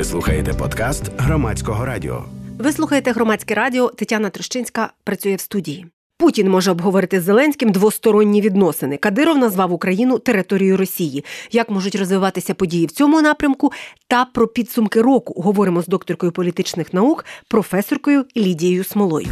Ви слухаєте подкаст Громадського радіо. Ви слухаєте Громадське радіо. Тетяна Трощинська працює в студії. Путін може обговорити з Зеленським двосторонні відносини. Кадиров назвав Україну територією Росії. Як можуть розвиватися події в цьому напрямку? Та про підсумки року говоримо з докторкою політичних наук, професоркою Лідією Смолою.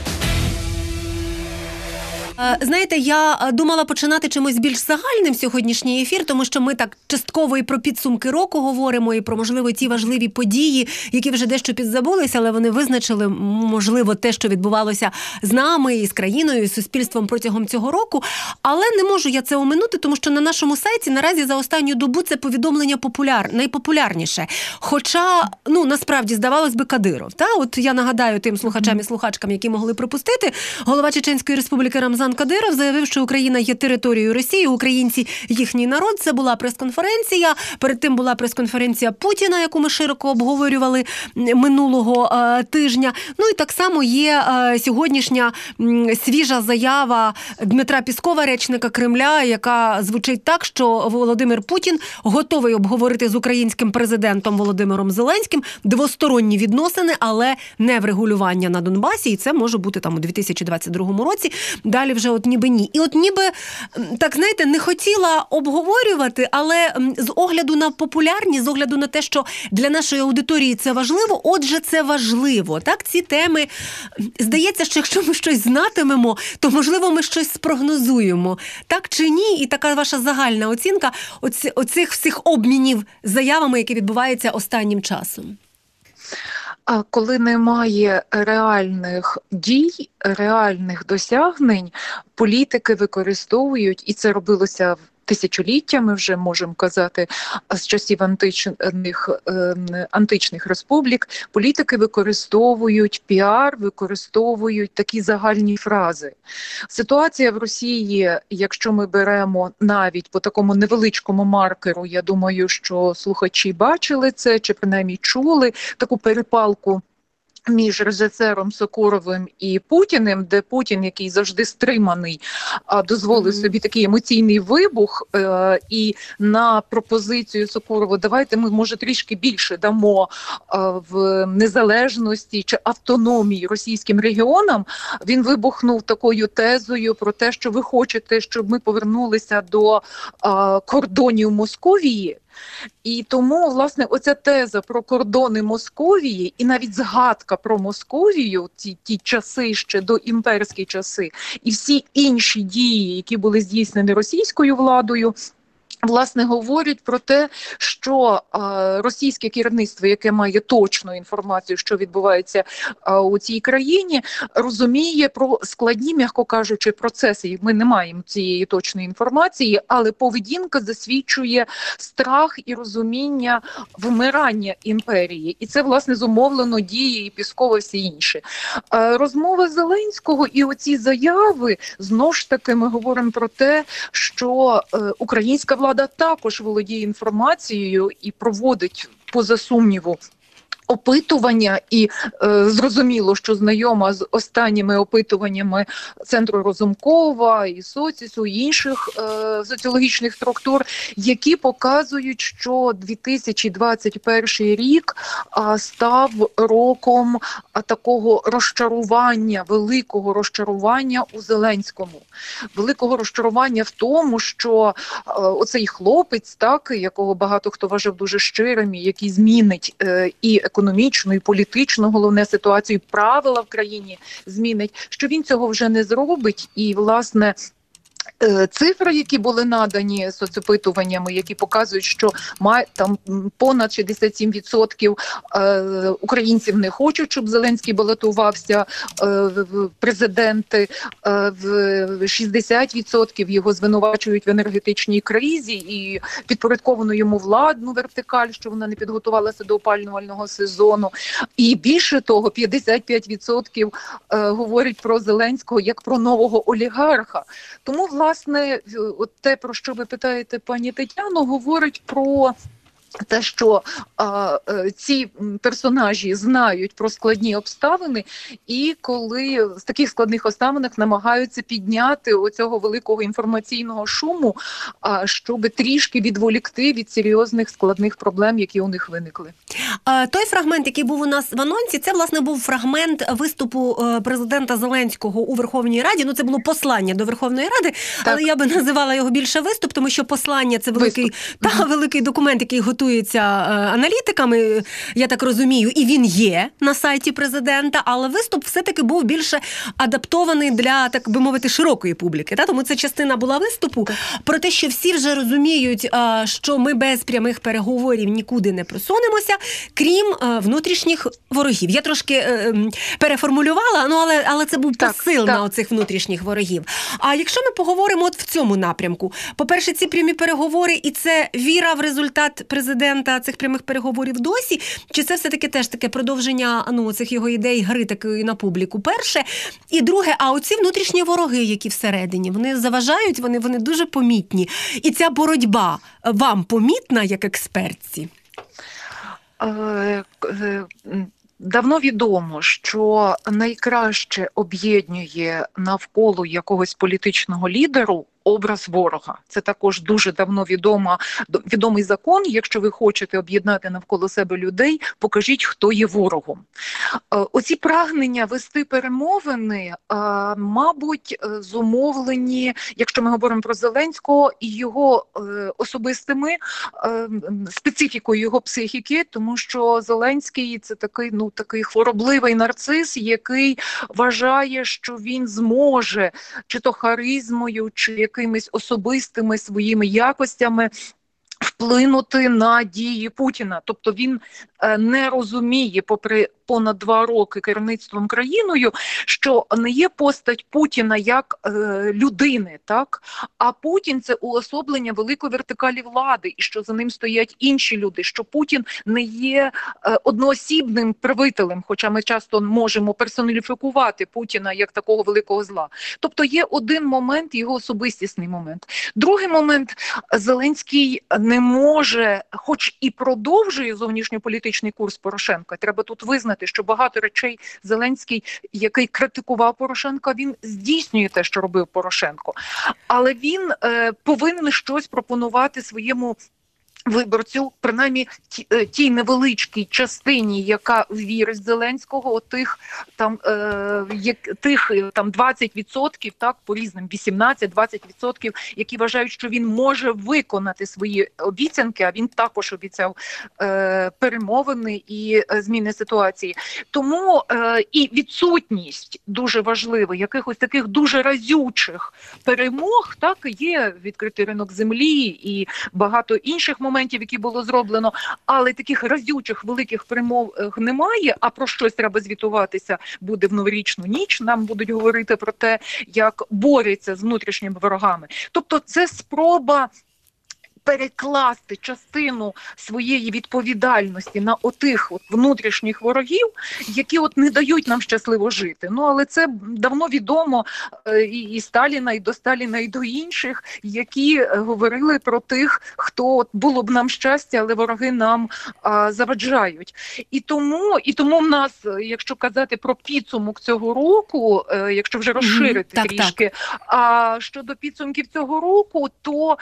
Знаєте, я думала починати чимось більш загальним сьогоднішній ефір, тому що ми так частково і про підсумки року говоримо, і про, можливо, ті важливі події, які вже дещо підзабулися, але вони визначили, можливо, те, що відбувалося з нами, і з країною, і з суспільством протягом цього року. Але не можу я це оминути, тому що на нашому сайті наразі за останню добу це повідомлення найпопулярніше. Хоча, насправді, здавалось би, Кадиров. От я нагадаю тим слухачам і слухачкам, які могли пропустити, голова Чеченської Республіки Рамзан Кадиров заявив, що Україна є територією Росії, українці – їхній народ. Це була прес-конференція. Перед тим була прес-конференція Путіна, яку ми широко обговорювали минулого тижня. І так само є сьогоднішня свіжа заява Дмитра Піскова, речника Кремля, яка звучить так, що Володимир Путін готовий обговорити з українським президентом Володимиром Зеленським двосторонні відносини, але не врегулювання на Донбасі. І це може бути у 2022 році. Далі вже ніби ні. І ніби, так знаєте, не хотіла обговорювати, але з огляду на популярність, з огляду на те, що для нашої аудиторії це важливо, отже, це важливо. Так, ці теми, здається, що якщо ми щось знатимемо, то, можливо, ми щось спрогнозуємо. Так чи ні? І така ваша загальна оцінка оцих всіх обмінів заявами, які відбуваються останнім часом. А коли немає реальних дій, реальних досягнень, політики використовують, і це робилося тисячоліттями, вже можемо казати, з часів античних республік, політики використовують піар, використовують такі загальні фрази. Ситуація в Росії, якщо ми беремо навіть по такому невеличкому маркеру, я думаю, що слухачі бачили це, чи принаймні чули таку перепалку між режисером Сокуровим і Путіним, де Путін, який завжди стриманий, дозволив собі такий емоційний вибух, і на пропозицію Сокурова давайте ми, може, трішки більше дамо в незалежності чи автономії російським регіонам, він вибухнув такою тезою про те, що ви хочете, щоб ми повернулися до кордонів Московії. І тому, власне, оця теза про кордони Московії і навіть згадка про Московію, ті часи ще до імперські часи, і всі інші дії, які були здійснені російською владою, власне, говорять про те, що російське керівництво, яке має точну інформацію, що відбувається у цій країні, розуміє про складні, м'яко кажучи, процеси. Ми не маємо цієї точної інформації, але поведінка засвідчує страх і розуміння вмирання імперії. І це, власне, зумовлено дією Піскова і всі інші. Розмова Зеленського і оці заяви, знову ж таки, ми говоримо про те, що українська влада також володіє інформацією і проводить, поза сумніву, опитування, і зрозуміло, що знайома з останніми опитуваннями Центру Розумкова, і Соцісу, і інших соціологічних структур, які показують, що 2021 рік став роком такого розчарування, великого розчарування у Зеленському. Великого розчарування в тому, що оцей хлопець, так, якого багато хто вважав дуже щирим, який змінить і економічну, і політичну, головне, ситуацію, правила в країні змінить, що він цього вже не зробить. І, власне, цифри, які були надані соцопитуваннями, які показують, що там понад 67% українців не хочуть, щоб Зеленський балотувався в президенти, 60% його звинувачують в енергетичній кризі і підпорядковану йому владну вертикаль, що вона не підготувалася до опалювального сезону. І більше того, 55% говорять про Зеленського як про нового олігарха. Тому, власне, от те, про що ви питаєте, пані Тетяно, говорить про те, що ці персонажі знають про складні обставини, і коли в таких складних обставинах намагаються підняти оцього великого інформаційного шуму, щоб трішки відволікти від серйозних складних проблем, які у них виникли. Той фрагмент, який був у нас в анонсі, це, власне, був фрагмент виступу президента Зеленського у Верховній Раді. Ну, це було послання до Верховної Ради, так. Але я би називала його більше виступ, тому що послання – це великий документ, який готується аналітиками, я так розумію, і він є на сайті президента, але виступ все-таки був більше адаптований для, так би мовити, широкої публіки. Тому це частина була виступу про те, що всі вже розуміють, що ми без прямих переговорів нікуди не просунемося, крім внутрішніх ворогів. Я трошки переформулювала, але це був посил на оцих внутрішніх ворогів. А якщо ми поговоримо от в цьому напрямку, по-перше, ці прямі переговори, і це віра в результат президента цих прямих переговорів досі, чи це все-таки теж таке продовження цих його ідей гри такої на публіку? Перше. І друге, а оці внутрішні вороги, які всередині, вони заважають, вони дуже помітні. І ця боротьба вам помітна як експертці? Давно відомо, що найкраще об'єднує навколо якогось політичного лідеру образ ворога. Це також дуже давно відомий закон. Якщо ви хочете об'єднати навколо себе людей, покажіть, хто є ворогом. Оці прагнення вести перемовини, мабуть, зумовлені, якщо ми говоримо про Зеленського, і його особистими специфікою його психіки, тому що Зеленський – це такий хворобливий нарцис, який вважає, що він зможе чи то харизмою, чи якимись особистими своїми якостями вплинути на дії Путіна. Тобто він не розуміє, попри понад 2 роки керівництвом країною, що не є постать Путіна як людини, так? А Путін – це уособлення великої вертикалі влади, і що за ним стоять інші люди, що Путін не є одноосібним правителем, хоча ми часто можемо персоніфікувати Путіна як такого великого зла. Тобто є один момент, його особистісний момент. Другий момент – Зеленський не може, хоч і продовжує зовнішньополітичний курс Порошенка, треба тут визнати, що багато речей Зеленський, який критикував Порошенка, він здійснює те, що робив Порошенко. Але він повинен щось пропонувати своєму виборцю, принаймні тій невеличкій частині, яка вірить Зеленського, тих 20%, так, по різним 18-20%, які вважають, що він може виконати свої обіцянки, а він також обіцяв перемовини і зміни ситуації. Тому і відсутність дуже важлива якихось таких дуже разючих перемог, так, є відкритий ринок землі і багато інших моментів, які було зроблено, але таких разючих великих перемов немає, а про щось треба звітуватися буде в новорічну ніч, нам будуть говорити про те, як борються з внутрішніми ворогами. Тобто це спроба перекласти частину своєї відповідальності на отих внутрішніх ворогів, які не дають нам щасливо жити. Але це давно відомо і Сталіна, і до Сталіна, і до інших, які говорили про тих, хто було б нам щастя, але вороги нам заваджають. І тому в нас, якщо казати про підсумок цього року, якщо вже розширити трішки, а щодо підсумків цього року, то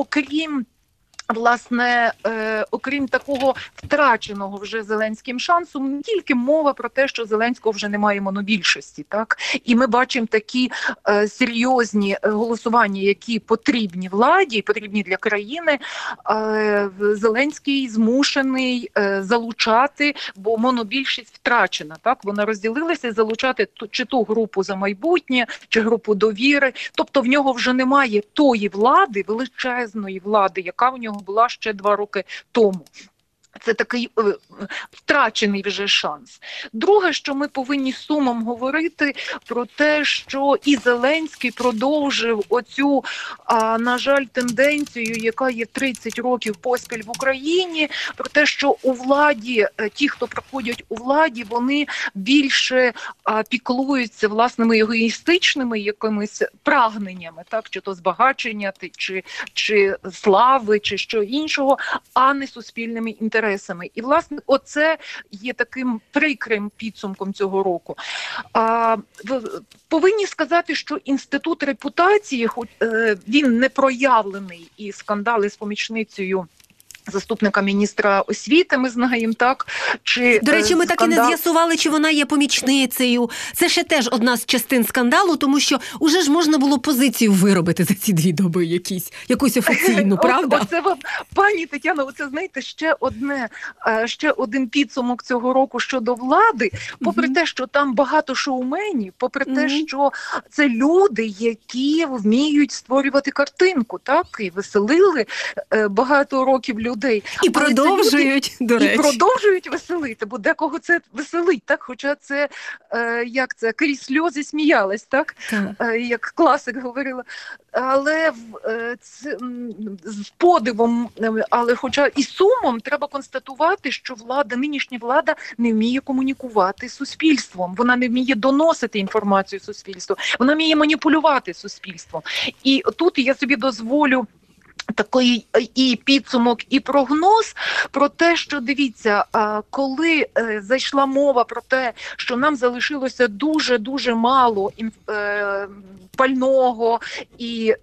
окрім такого втраченого вже Зеленським шансу, не тільки мова про те, що Зеленського вже немає монобільшості, так? І ми бачимо такі серйозні голосування, які потрібні владі, потрібні для країни. Зеленський змушений залучати, бо монобільшість втрачена, так? Вона розділилася, залучати чи ту групу «За майбутнє», чи групу «Довіри». Тобто в нього вже немає тої влади, величезної влади, яка в нього була ще 2 роки тому. Це такий втрачений вже шанс. Друге, що ми повинні з сумом говорити про те, що і Зеленський продовжив оцю, на жаль, тенденцію, яка є 30 років поспіль в Україні, про те, що у владі, ті, хто приходять у владі, вони більше піклуються власними егоїстичними якимись прагненнями, так, чи то збагачення, чи слави, чи що іншого, а не суспільними інтересами. І, власне, оце є таким прикрим підсумком цього року. Повинні сказати, що інститут репутації, він не проявлений, і скандали з помічницею заступника міністра освіти, ми знаємо, так? До речі, ми так і не з'ясували, чи вона є помічницею. Це ще теж одна з частин скандалу, тому що уже ж можна було позицію виробити за ці 2 доби якусь офіційну, правда? Оце, пані Тетяно, оце, знаєте, ще один підсумок цього року щодо влади, попри те, що там багато шоуменів, попри те, що це люди, які вміють створювати картинку, так? І веселили багато років людей. І продовжують, до речі. І продовжують веселити, бо декого це веселить, так? Хоча це, крізь сльози сміялась, так? Як класик говорила. Але з подивом, але хоча і сумом, треба констатувати, що нинішня влада не вміє комунікувати з суспільством. Вона не вміє доносити інформацію суспільству. Вона вміє маніпулювати суспільством. І тут я собі дозволю такий і підсумок, і прогноз про те, що, дивіться, коли зайшла мова про те, що нам залишилося дуже-дуже мало пального і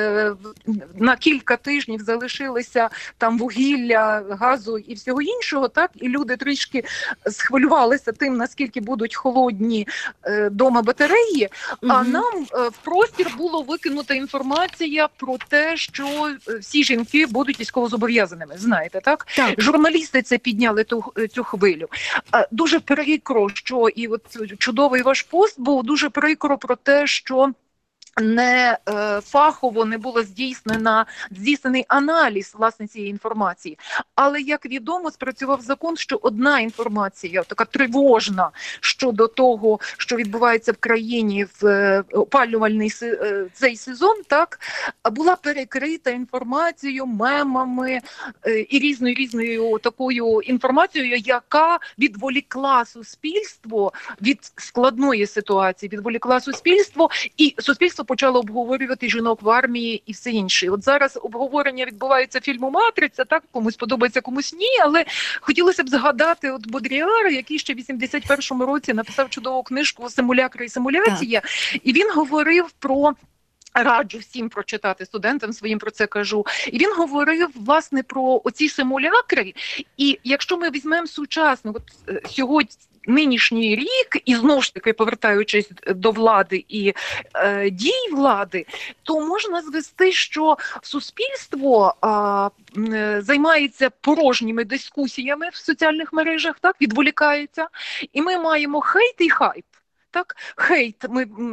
на кілька тижнів залишилося там вугілля, газу і всього іншого, так, і люди трішки схвилювалися тим, наскільки будуть холодні дома батареї, а нам в простір було викинута інформація про те, що всі жінки будуть військовозобов'язаними, знаєте, так? Журналісти це підняли цю хвилю. Дуже прикро, що і от чудовий ваш пост був, дуже прикро про те, що не фахово не було здійснений аналіз, власне, цієї інформації. Але, як відомо, спрацював закон, що одна інформація, така тривожна, щодо того, що відбувається в країні в опалювальний цей сезон, так, була перекрита інформацією, мемами і різною такою інформацією, яка відволікла суспільство від складної ситуації, відволікла суспільство, і суспільство почало обговорювати жінок в армії і все інше. От зараз обговорення відбувається фільму «Матриця», так, комусь подобається, комусь ні, але хотілося б згадати от Бодріара, який ще в 81-му році написав чудову книжку «Симулякри і симуляція», так. І він говорив про... Раджу всім прочитати, студентам своїм про це кажу. І він говорив, власне, про оці симулякри. І якщо ми візьмемо сучасно, от сьогодні, нинішній рік, і знову ж таки повертаючись до влади і дій влади, то можна звести, що суспільство займається порожніми дискусіями в соціальних мережах, так, відволікається, і ми маємо хейт і хайп. Так, хейт,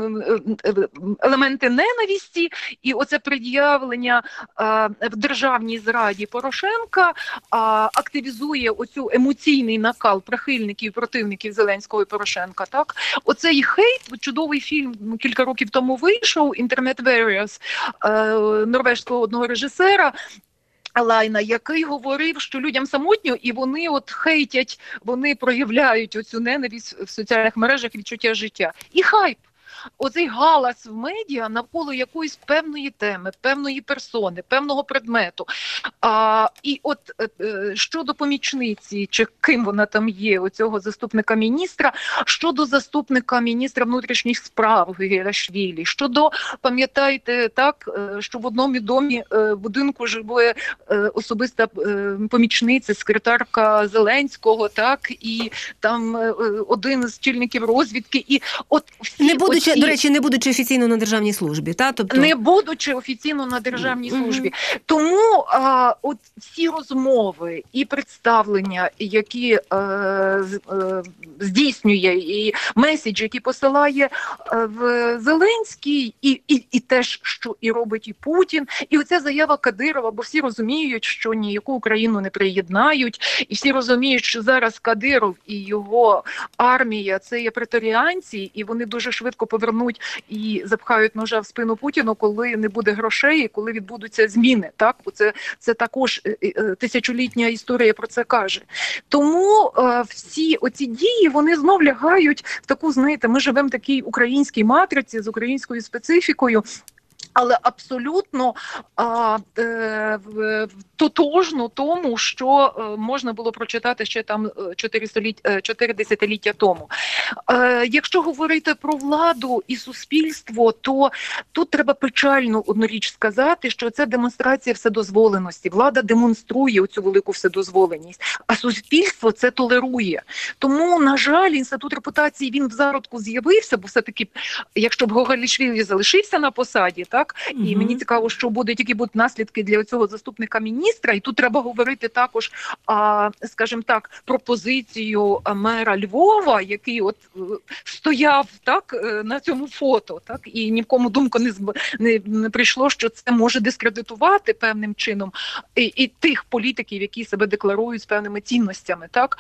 елементи ненависті, і оце пред'явлення в державній зраді Порошенка активізує оцю емоційний накал прихильників, противників Зеленського і Порошенка. Так, оцей хейт, чудовий фільм кілька років тому вийшов, «Internet Warriors», норвежського одного режисера, Лайна, який говорив, що людям самотньо, і вони от хейтять, вони проявляють оцю ненависть в соціальних мережах, відчуття життя. І хайп. Оцей галас в медіа навколо якоїсь певної теми, певної персони, певного предмету. І от щодо помічниці, чи ким вона там є, оцього заступника міністра, щодо заступника міністра внутрішніх справ Герашвілі, щодо, пам'ятаєте, так, що в одному домі будинку живе особиста помічниця, секретарка Зеленського, так, і там один з чільників розвідки. І от всі не будучи До речі, не будучи офіційно на державній службі, та? Тобто... Не будучи офіційно на державній службі. Тому от всі розмови і представлення, які здійснює, і меседжі, які посилає Зеленський, і теж, що і робить і Путін, і оця заява Кадирова, бо всі розуміють, що ніяку Україну не приєднають, і всі розуміють, що зараз Кадиров і його армія – це є преторіанці, і вони дуже швидко повернуть і запхають ножа в спину Путіну, коли не буде грошей, і коли відбудуться зміни. Так? Це також тисячолітня історія про це каже. Тому всі оці дії, вони знов лягають в таку, знаєте, ми живемо в такій українській матриці з українською специфікою, але абсолютно тотожно тому, що можна було прочитати ще там 4 десятиліття тому. Якщо говорити про владу і суспільство, то тут треба печально одну річ сказати, що це демонстрація вседозволеності. Влада демонструє цю велику вседозволеність, а суспільство це толерує. Тому, на жаль, інститут репутації, він в зародку з'явився, бо все-таки, якщо б Гоголішвілі залишився на посаді, так, і мені цікаво, що які будуть наслідки для цього заступника міністра, і тут треба говорити також, скажімо так, про позицію мера Львова, який от стояв так на цьому фото, так, і ні в кому думку не прийшло, що це може дискредитувати певним чином і тих політиків, які себе декларують з певними цінностями, так.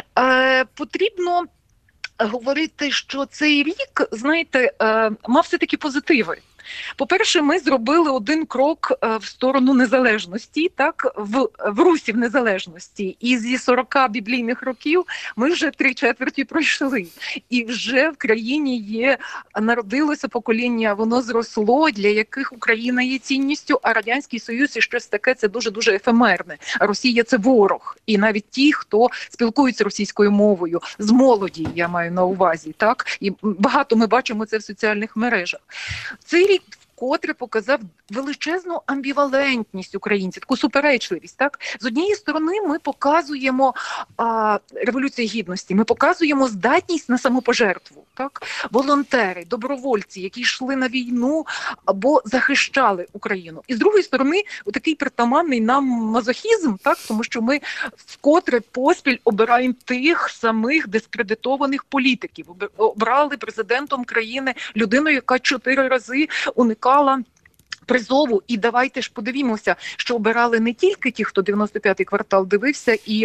Потрібно говорити, що цей рік, знаєте, мав все-таки позитиви. По-перше, ми зробили один крок в сторону незалежності, так, в русі в незалежності. І зі 40 біблійних років ми вже 3/4 пройшли. І вже в країні народилося покоління, воно зросло, для яких Україна є цінністю, а Радянський Союз і щось таке, це дуже-дуже ефемерне. А Росія – це ворог. І навіть ті, хто спілкується російською мовою, з молоді, я маю на увазі, так? І багато ми бачимо це в соціальних мережах. Цей рік вкотре показав величезну амбівалентність українців, таку суперечливість. Так? З однієї сторони ми показуємо Революцію Гідності, ми показуємо здатність на самопожертву. Так? Волонтери, добровольці, які йшли на війну або захищали Україну. І з другої сторони, такий притаманний нам мазохізм, так? Тому що ми вкотре поспіль обираємо тих самих дискредитованих політиків. Обрали президентом країни людину, яка 4 рази уникала призову. І давайте ж подивімося, що обирали не тільки ті, хто 95-й квартал дивився і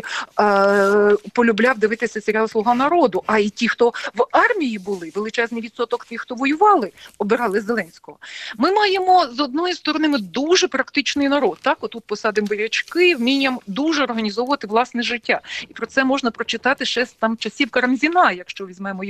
полюбляв дивитися серіал «Слуга народу», а й ті, хто в армії були, величезний відсоток тих, хто воювали, обирали Зеленського. Ми маємо, з одної сторони, ми дуже практичний народ. Так? Отут посадимо бурячки, вмінням дуже організовувати власне життя. І про це можна прочитати ще з там часів Карамзіна, якщо візьмемо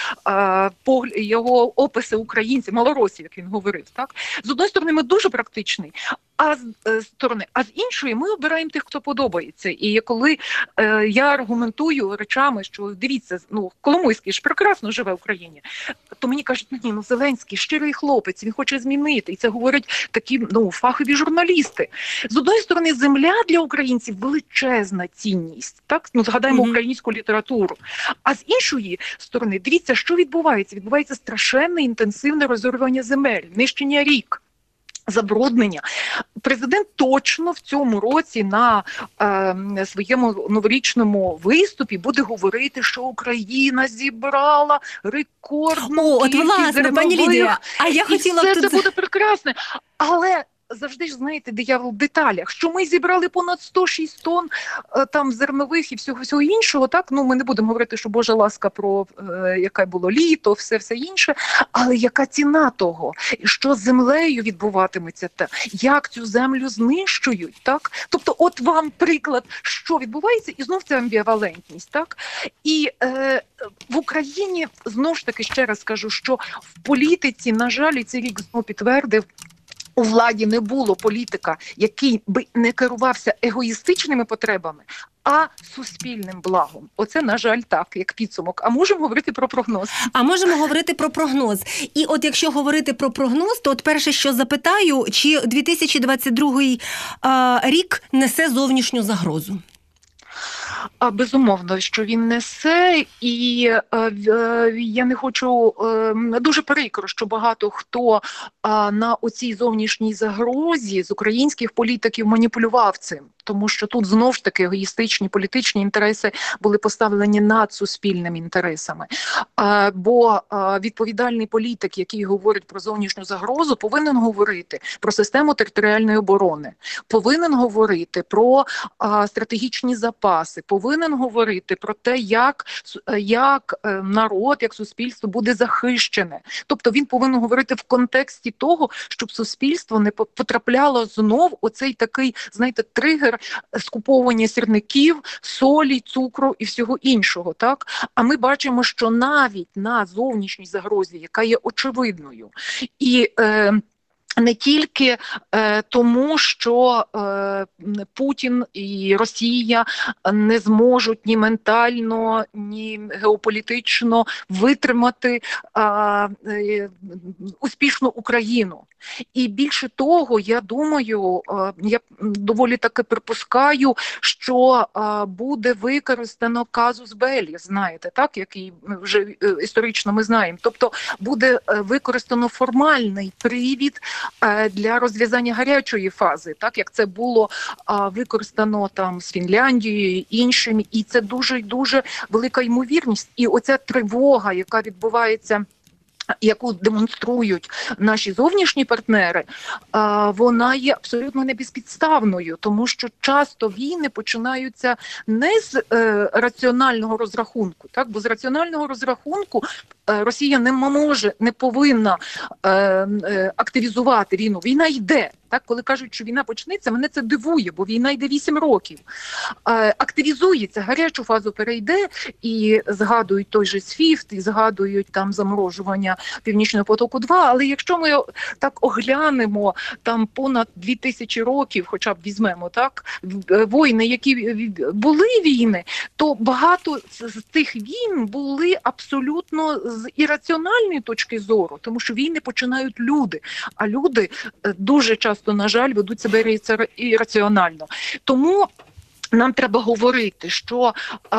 його описи українців, малоросів, як він говорив. Так? З одної сторони, ми дуже практичний, а з іншої ми обираємо тих, хто подобається. І коли я аргументую речами, що дивіться, Коломойський ж прекрасно живе в Україні, то мені кажуть, Зеленський щирий хлопець, він хоче змінити. І це говорять такі фахові журналісти. З одної сторони, земля для українців величезна цінність. Так? Згадаємо українську літературу. А з іншої сторони, дивіться, що відбувається. Відбувається страшенне інтенсивне розорювання земель, нищення рік. Забруднення. Президент точно в цьому році на своєму новорічному виступі буде говорити, що Україна зібрала рекордну кількість зернових. А я хотіла це буде прекрасно. Але завжди ж, знаєте, диявол в деталях, що ми зібрали понад 106 тонн там зернових і всього іншого, так? Ми не будемо говорити, що Божа ласка про яке було літо, все інше, але яка ціна того? І що з землею відбуватиметься? Як цю землю знищують, так? Тобто, от вам приклад, що відбувається, і знов це амбівалентність, так? І в Україні, знов ж таки, ще раз скажу, що в політиці, на жаль, і цей рік знов підтвердив, у владі не було політика, який би не керувався егоїстичними потребами, а суспільним благом. Оце, на жаль, так, як підсумок. А можемо говорити про прогноз? А можемо говорити про прогноз. І от якщо говорити про прогноз, то от перше, що запитаю, чи 2022 рік несе зовнішню загрозу? Безумовно, що він несе, і я не хочу, дуже прикро, що багато хто на оцій зовнішній загрозі з українських політиків маніпулював цим. Тому що тут знову ж таки егоїстичні політичні інтереси були поставлені над суспільними інтересами. Бо відповідальний політик, який говорить про зовнішню загрозу, повинен говорити про систему територіальної оборони, повинен говорити про стратегічні запаси, повинен говорити про те, як народ, як суспільство буде захищене. Тобто він повинен говорити в контексті того, щоб суспільство не потрапляло знов оцей такий, знаєте, тригер скуповування сірників, солі, цукру і всього іншого. Так? А ми бачимо, що навіть на зовнішній загрозі, яка є очевидною, і не тільки тому, що Путін і Росія не зможуть ні ментально, ні геополітично витримати успішну Україну. І більше того, я думаю, я доволі таки припускаю, що буде використано казус беллі, знаєте, так, який вже історично ми знаємо. Тобто буде використано формальний привід для розв'язання гарячої фази, так як це було використано там з Фінляндією і іншими, і це дуже велика ймовірність. І оця тривога, яка відбувається, яку демонструють наші зовнішні партнери, вона є абсолютно небезпідставною, тому що часто війни починаються не з раціонального розрахунку, так? Бо з раціонального розрахунку Росія не повинна активізувати війну. Війна йде. Так, коли кажуть, що війна почнеться, мене це дивує, бо війна йде 8 років. Активізується, гарячу фазу перейде, і згадують той же SWIFT, і згадують там заморожування Північного потоку-2, але якщо ми так оглянемо там понад 2000 років, хоча б візьмемо, так, війни, які були війни, то багато з тих війн були абсолютно з ірраціональної точки зору, тому що війни починають люди, а люди дуже часто, на жаль, ведуть себе ірраціонально. Тому нам треба говорити, що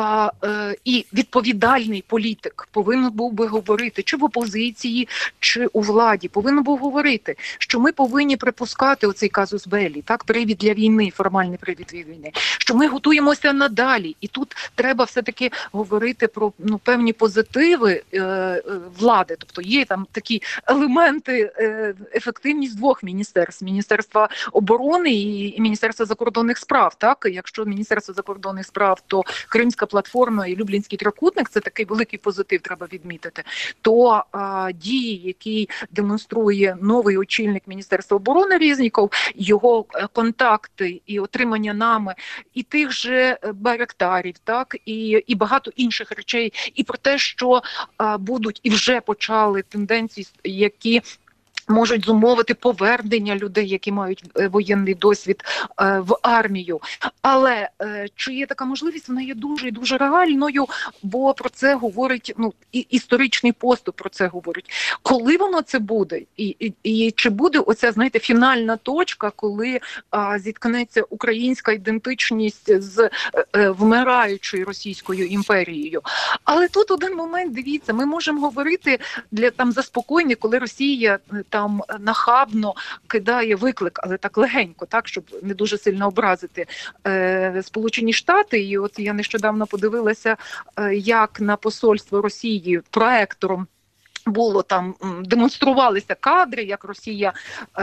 і відповідальний політик повинен був би говорити, чи в опозиції, чи у владі, повинен був говорити, що ми повинні припускати оцей казус беллі, так, привід для війни, формальний привід для війни, що ми готуємося надалі. І тут треба все-таки говорити про певні позитиви влади. Тобто є там такі елементи, ефективність двох міністерств. Міністерства оборони і Міністерства закордонних справ. Так? Якщо Міністерство закордонних справ, то Кримська платформа і Люблінський трикутник – це такий великий позитив, треба відмітити. То дії, які демонструє новий очільник Міністерства оборони Резніков, його контакти і отримання нами і тих же байрактарів, так, і багато інших речей, і про те, що будуть і вже почали тенденції, які можуть зумовити повернення людей, які мають воєнний досвід, в армію. Але чи є така можливість? Вона є дуже і дуже реальною, бо про це говорить, історичний поступ про це говорить. Коли воно це буде? І чи буде оця, знаєте, фінальна точка, коли зіткнеться українська ідентичність з вмираючою Російською імперією? Але тут один момент, дивіться, ми можемо говорити для там заспокоєння, коли Росія там нахабно кидає виклик, але так легенько, так, щоб не дуже сильно образити Сполучені Штати. І от я нещодавно подивилася, як на посольство Росії проектором було там, демонструвалися кадри, як Росія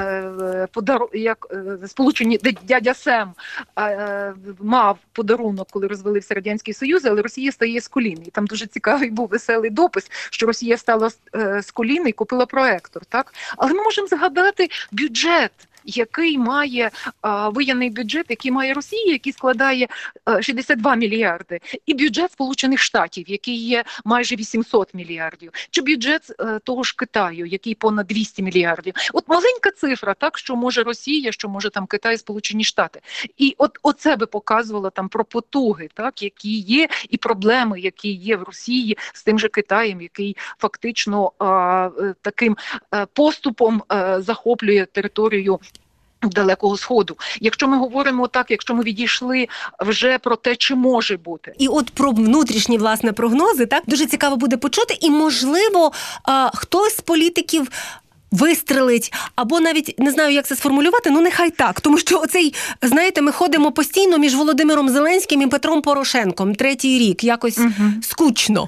Сполучені дядя Сем мав подарунок, коли розвалився Радянський Союз, але Росія стає з колін. І там дуже цікавий був веселий допис, що Росія стала з колін і купила проектор, так? Але ми можемо згадати бюджет, який має воєнний бюджет, який має Росія, який складає 62 мільярди, і бюджет Сполучених Штатів, який є майже 800 мільярдів, чи бюджет того ж Китаю, який понад 200 мільярдів. От маленька цифра, так, що може Росія, що може там Китай, Сполучені Штати. І оце би показувало там про потуги, так, які є, і проблеми, які є в Росії з тим же Китаєм, який фактично таким поступом захоплює територію Далекого Сходу. Якщо ми говоримо так, якщо ми відійшли вже про те, чи може бути. І от про внутрішні, власне, прогнози, так, дуже цікаво буде почути. І, можливо, хтось з політиків вистрелить, або навіть, не знаю, як це сформулювати, ну нехай так. Тому що оцей, знаєте, ми ходимо постійно між Володимиром Зеленським і Петром Порошенком. 3-й рік. Якось скучно.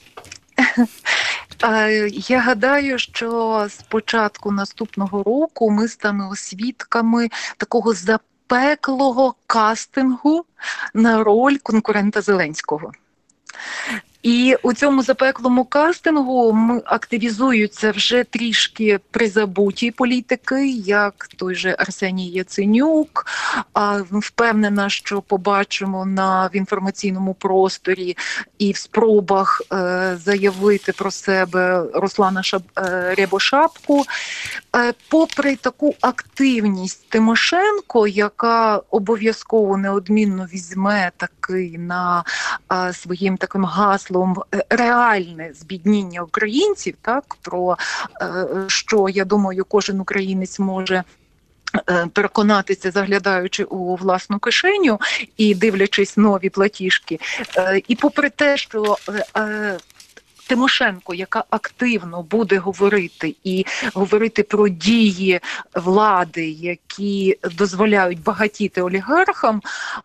Я гадаю, що з початку наступного року ми станемо свідками такого запеклого кастингу на роль конкурента Зеленського. І у цьому запеклому кастингу активізуються вже трішки призабуті політики, як той же Арсеній Яценюк. Впевнена, що побачимо в інформаційному просторі і в спробах заявити про себе Руслана Рябошапку. Попри таку активність Тимошенко, яка обов'язково неодмінно візьме такий на своїм таким гаслом реальне збідніння українців, так, про що, я думаю, кожен українець може переконатися, заглядаючи у власну кишеню і дивлячись нові платіжки. І попри те, що Тимошенко, яка активно буде говорити про дії влади, які дозволяють багатіти олігархам,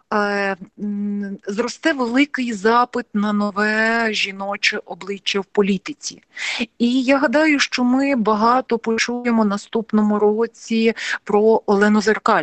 зросте великий запит на нове жіноче обличчя в політиці. І я гадаю, що ми багато почуємо наступному році про Олену Зеркаль.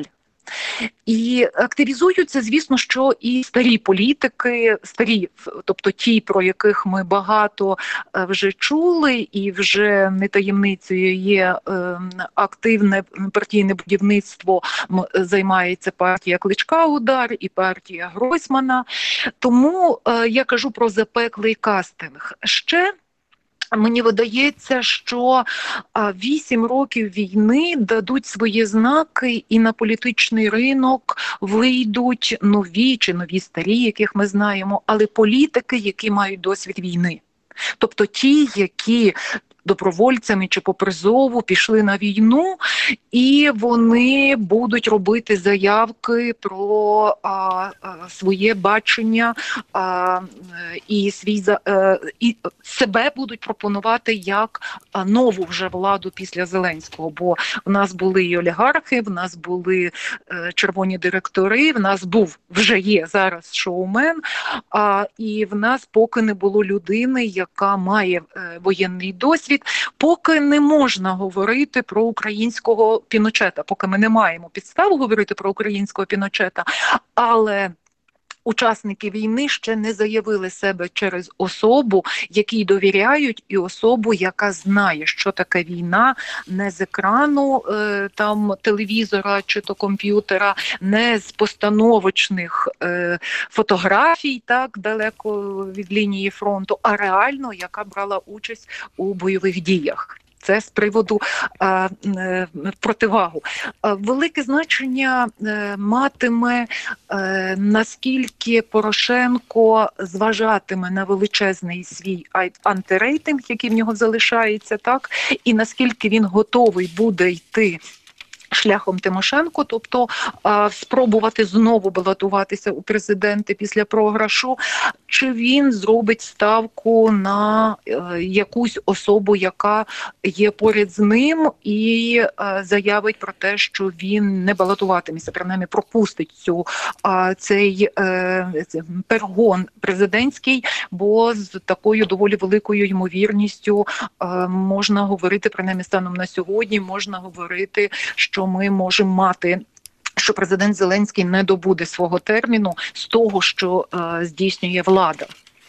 І активізуються, звісно, що і старі політики, тобто ті, про яких ми багато вже чули, і вже не таємницею є активне партійне будівництво, займається партія Кличка «Удар» і партія Гройсмана. Тому я кажу про запеклий кастинг. Ще мені видається, що 8 років війни дадуть свої знаки, і на політичний ринок вийдуть нові чи нові старі, яких ми знаємо, але політики, які мають досвід війни. Тобто ті, які добровольцями чи по призову пішли на війну, і вони будуть робити заявки про своє бачення і себе будуть пропонувати як нову вже владу після Зеленського. Бо в нас були і олігархи, в нас були червоні директори, в нас вже є зараз шоумен, і в нас поки не було людини, яка має воєнний досвід, поки не можна говорити про українського Піночета, поки ми не маємо підстав говорити про українського Піночета, але учасники війни ще не заявили себе через особу, якій довіряють, і особу, яка знає, що таке війна, не з екрану телевізора чи то комп'ютера, не з постановочних фотографій, так, далеко від лінії фронту, а реально, яка брала участь у бойових діях. Це з приводу противагу. Велике значення матиме, наскільки Порошенко зважатиме на величезний свій антирейтинг, який в нього залишається, так, і наскільки він готовий буде йти шляхом Тимошенко, тобто спробувати знову балотуватися у президенти після програшу, чи він зробить ставку на якусь особу, яка є поряд з ним, і заявить про те, що він не балотуватиметься, принаймні пропустить цей перегон президентський, бо з такою доволі великою ймовірністю можна говорити, принаймні станом на сьогодні, можна говорити, що ми можемо мати, що президент Зеленський не добуде свого терміну з того, що здійснює влада.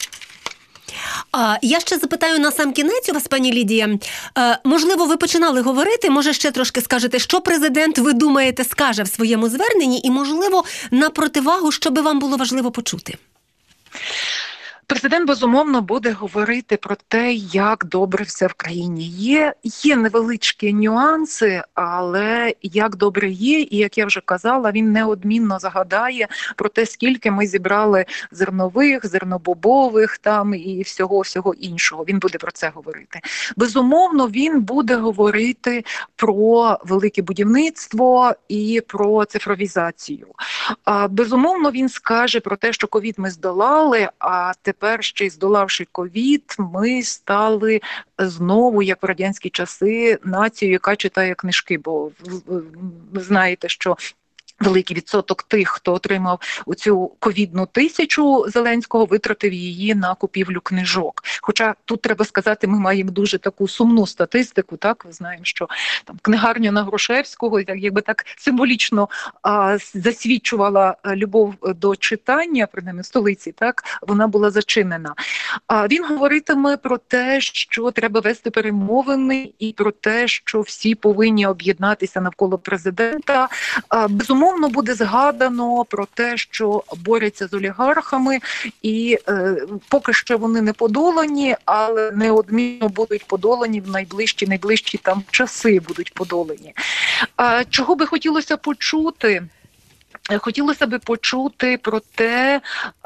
Я ще запитаю на сам кінець у вас, пані Лідія. Можливо, ви починали говорити, може ще трошки скажете, що президент, ви думаєте, скаже в своєму зверненні, і, можливо, на противагу, що би вам було важливо почути? Президент, безумовно, буде говорити про те, як добре все в країні. Є невеличкі нюанси, але як добре є, і як я вже казала, він неодмінно загадає про те, скільки ми зібрали зернових, зернобобових там і всього іншого. Він буде про це говорити. Безумовно, він буде говорити про велике будівництво і про цифровізацію. Безумовно, він скаже про те, що ковід ми здолали, а тепер, ще й здолавши ковід, ми стали знову, як в радянські часи, нацією, яка читає книжки, бо ви знаєте, що великий відсоток тих, хто отримав оцю ковідну 1000 Зеленського, витратив її на купівлю книжок. Хоча тут треба сказати, ми маємо дуже таку сумну статистику. Так, ви знаємо, що там книгарня на Грушевського, якби так символічно засвідчувала любов до читання, принаймні в столиці. Так, вона була зачинена. Він говоритиме про те, що треба вести перемовини, і про те, що всі повинні об'єднатися навколо президента. Безумовно, буде згадано про те, що борються з олігархами, і поки що вони не подолані, але неодмінно будуть подолані в найближчі там часи будуть подолані. Чого би хотілося почути? Хотілося б почути про те,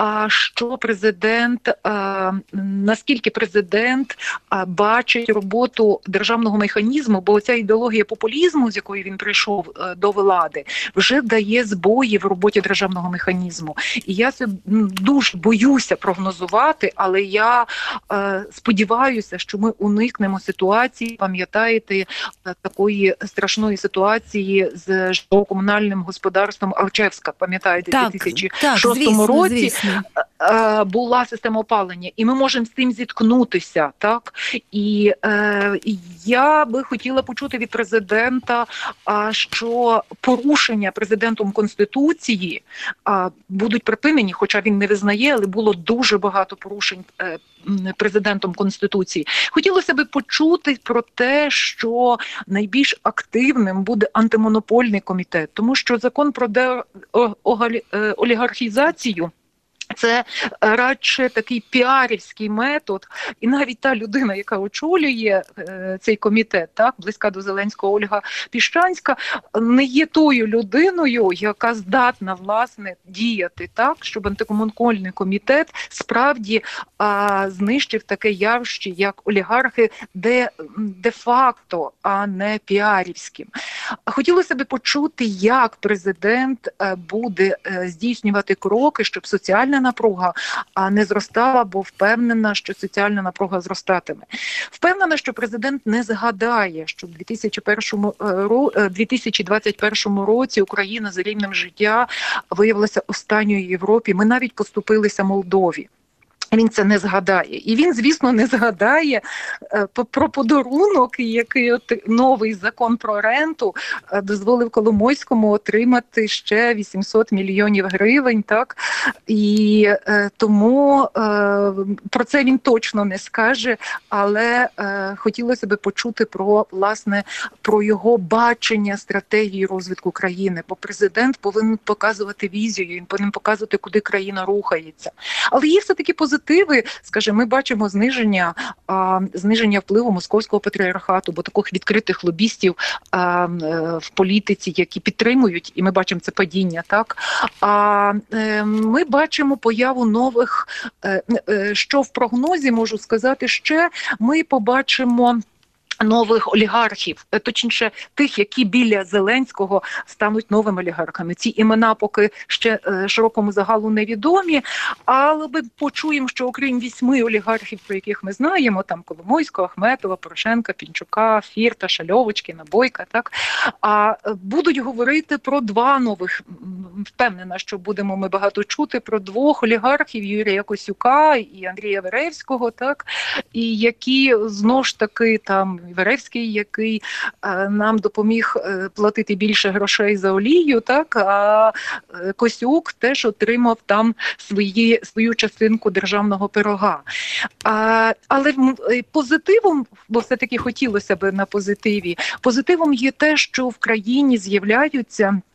що президент, наскільки президент бачить роботу державного механізму, бо ця ідеологія популізму, з якої він прийшов до влади, вже дає збої в роботі державного механізму. І я це дуже боюся прогнозувати, але я сподіваюся, що ми уникнемо ситуації, пам'ятаєте, такої страшної ситуації з житлово-комунальним господарством Алчевська. Пам'ятаєте, у 2006 році була система опалення, і ми можемо з цим зіткнутися, так? І я би хотіла почути від президента, що порушення президентом Конституції будуть припинені, хоча він не визнає, але було дуже багато порушень президентом Конституції. Хотілося б почути про те, що найбільш активним буде антимонопольний комітет, тому що закон про олігархізацію – це радше такий піарівський метод, і навіть та людина, яка очолює цей комітет, так, близька до Зеленського Ольга Піщанська, не є тою людиною, яка здатна, власне, діяти так, щоб антимонопольний комітет справді знищив таке явище, як олігархи, де-факто, а не піарівським. Хотілося б почути, як президент буде здійснювати кроки, щоб соціальна напруга не зростала, бо впевнена, що соціальна напруга зростатиме. Впевнена, що президент не згадає, що в 2021 році Україна за рівнем життя виявилася останньою в Європі. Ми навіть поступилися Молдові. Він це не згадає. І він, звісно, не згадає про подарунок, який новий закон про ренту дозволив Коломойському отримати ще 800 мільйонів гривень. Так? І тому про це він точно не скаже, але хотілося б почути про його бачення стратегії розвитку країни. Бо президент повинен показувати візію, він повинен показувати, куди країна рухається. Але є все-таки позитивні. Скажімо, ми бачимо зниження впливу московського патріархату, бо таких відкритих лобістів в політиці, які підтримують, і ми бачимо це падіння, так? Ми бачимо появу нових, що в прогнозі, можу сказати ще, ми побачимо нових олігархів, точніше тих, які біля Зеленського стануть новими олігархами. Ці імена поки ще широкому загалу невідомі, але ми почуємо, що окрім 8 олігархів, про яких ми знаємо, там Коломойського, Ахметова, Порошенка, Пінчука, Фірташа, Льовочкіна, Бойка, так, будуть говорити про 2 нових, впевнена, що будемо ми багато чути, про 2 олігархів, Юрія Косюка і Андрія Веревського, так, і які знову ж таки там Веревський, який нам допоміг платити більше грошей за олію, так, а Косюк теж отримав там свою частинку державного пирога. Але позитивом, бо все-таки хотілося б на позитиві, позитивом є те, що в країні з'являються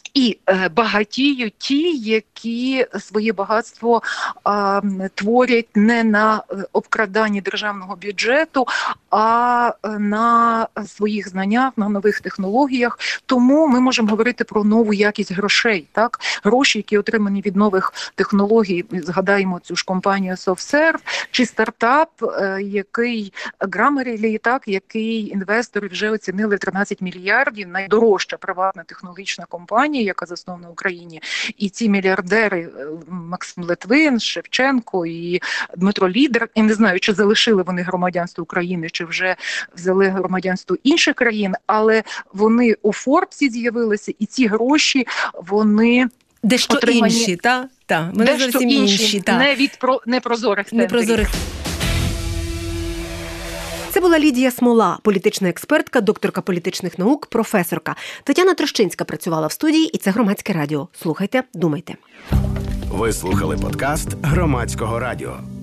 І багатіють ті, які своє багатство творять не на обкраданні державного бюджету, а на своїх знаннях, на нових технологіях. Тому ми можемо говорити про нову якість грошей. Так? Гроші, які отримані від нових технологій, згадаємо цю ж компанію SoftServe, чи стартап, який Grammarly, так, який інвестори вже оцінили 13 мільярдів, найдорожча приватна технологічна компанія, яка заснована в Україні. І ці мільярдери Максим Литвин, Шевченко і Дмитро Лідер, і не знаю, чи залишили вони громадянство України, чи вже взяли громадянство інших країн, але вони у Форбсі з'явилися, і ці гроші, вони дещо отримані, інші, так? Вони дещо зовсім інші, не від непрозорих тендерів. Це була Лідія Смола, політична експертка, докторка політичних наук, професорка. Тетяна Трощинська працювала в студії, і це Громадське радіо. Слухайте, думайте. Ви слухали подкаст Громадського радіо.